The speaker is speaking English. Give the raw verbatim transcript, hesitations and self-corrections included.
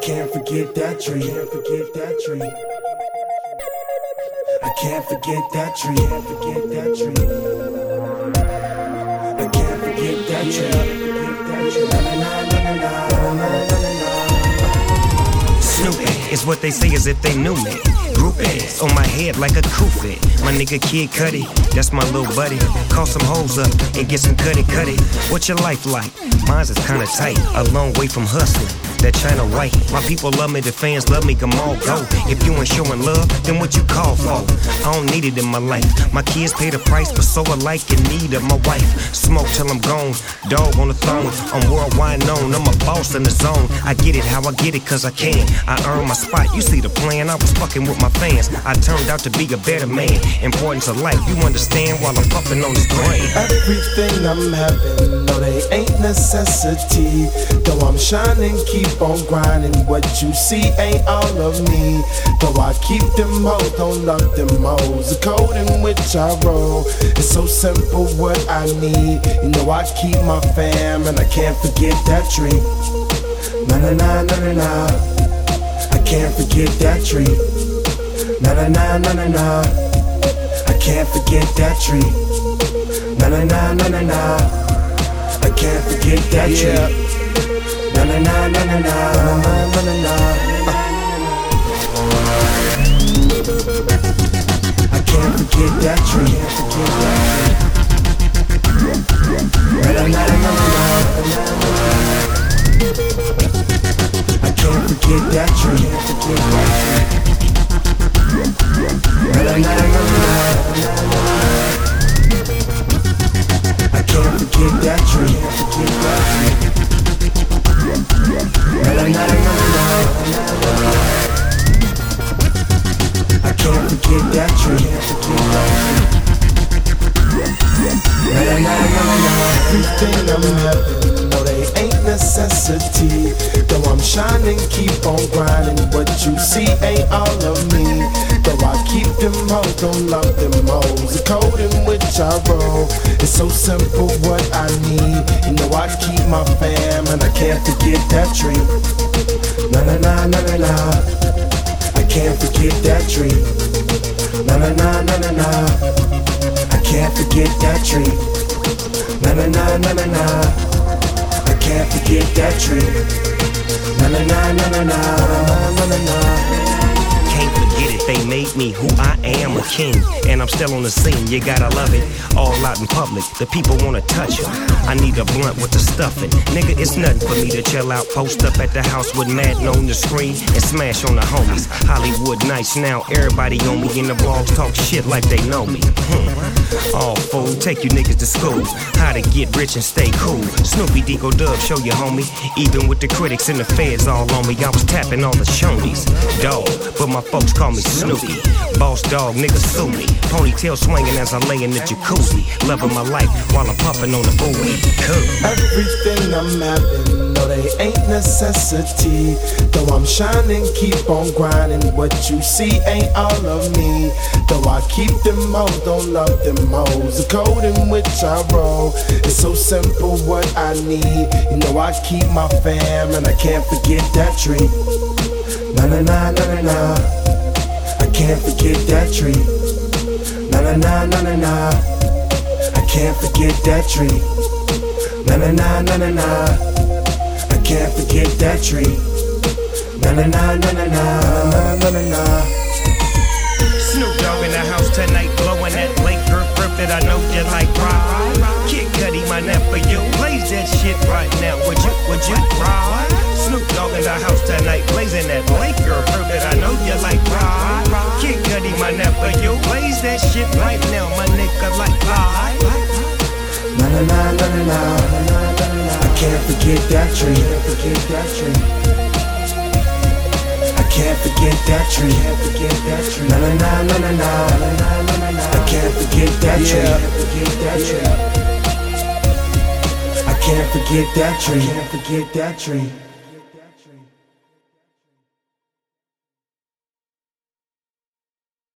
can't forget that tree. Can't forget that tree. I can't forget that tree. Can't forget that tree. I can't forget that tree. Na na na na na na na na. Snoopy is what they say as if they knew me. Groupies on my head like a kufi. My nigga Kid Cudi, that's my little buddy. Call some hoes up and get some cutty cutty. What's your life like? Mine's is kinda tight, a long way from hustling. That China white, my people love me, the fans love me, come on, go. If you ain't showing love, then what you call for? I don't need it in my life. My kids pay the price, but so alike in need of my wife. Smoke till I'm gone, dog on the throne. I'm worldwide known, I'm a boss in the zone. I get it how I get it, cause I can. I earn my spot, you see the plan, I was fucking with my fans. I turned out to be a better man. Importance of life, you understand while I'm puffing on this grain. Everything I'm having, no they ain't necessity. Though I'm shining, keep on grinding. What you see ain't all of me. Though I keep them hoes, don't love them hoes. The code in which I roll, it's so simple what I need. You know I keep my fam and I can't forget that tree. Na na na na na na. I can't forget that tree. Na na na na na na. I can't forget that tree. Na na na na na na. I can't forget that tree. Na na na na na na na na na. I can't forget that tree. Na na na na na. I can't forget that tree. Na na na na na. I can't forget that tree. Na na na na na. I can't forget that tree. Na na na na na. Everything I'm having, no they ain't necessity. Though I'm shining, keep on grinding. What you see ain't all of me. Though I keep them hoes, don't love them hoes. The code in which I roll, it's so simple what I need. You know I keep my fam and I can't forget that tree. Na na na na na na. I can't forget that tree. Na na na na na na. I can't forget that tree. Na na na na na na. I can't forget that tree. Na na na na na na na na na. Can't forget it, they made me who I am, a king. And I'm still on the scene, you gotta love it. All out in public, the people wanna touch it. I need a blunt with the stuffing. Nigga, it's nothing for me to chill out, post up at the house with Madden on the screen and smash on the homies. Hollywood nights now, everybody on me in the vlogs talk shit like they know me. Hmm. All fool, take you niggas to school. How to get rich and stay cool. Snoopy Digo Dub, show you homie. Even with the critics and the feds all on me, I was tapping all the shonies. Dog, but my folks call me Snoopy. Boss dog, nigga sue me. Ponytail swinging as I lay in the jacuzzi. Loving my life while I'm puffing on the booty. Cool. Everything I'm having, no they ain't necessity. Though I'm shining, keep on grinding. What you see ain't all of me. Though I keep them hoes, don't love them hoes. The code in which I roll, it's so simple what I need. You know I keep my fam and I can't forget that tree. Na na na na na na. I can't forget that tree. Na na na na na na. I can't forget that tree. Na na na na na na. I can't forget that tree. Na na na na na na na na na. Snoop Dogg in the house tonight, blowing that Lake Kirk perp that I know you like. Ride, Kid Cudi, my nap for you. Blaze that shit right now, would you, would you ride? Snoop Dogg in the house tonight, blazing that Lake Kirk perp that I know you like. Ride, Kid Cudi, my nap for you. Blaze that shit right now, my nigga like. Ride. Na na na na na na. I can't forget that tree. Forget that tree. I can't forget that tree. Na na na na na na. I can't forget that tree. Forget that tree. I can't forget that tree. Can't forget that tree.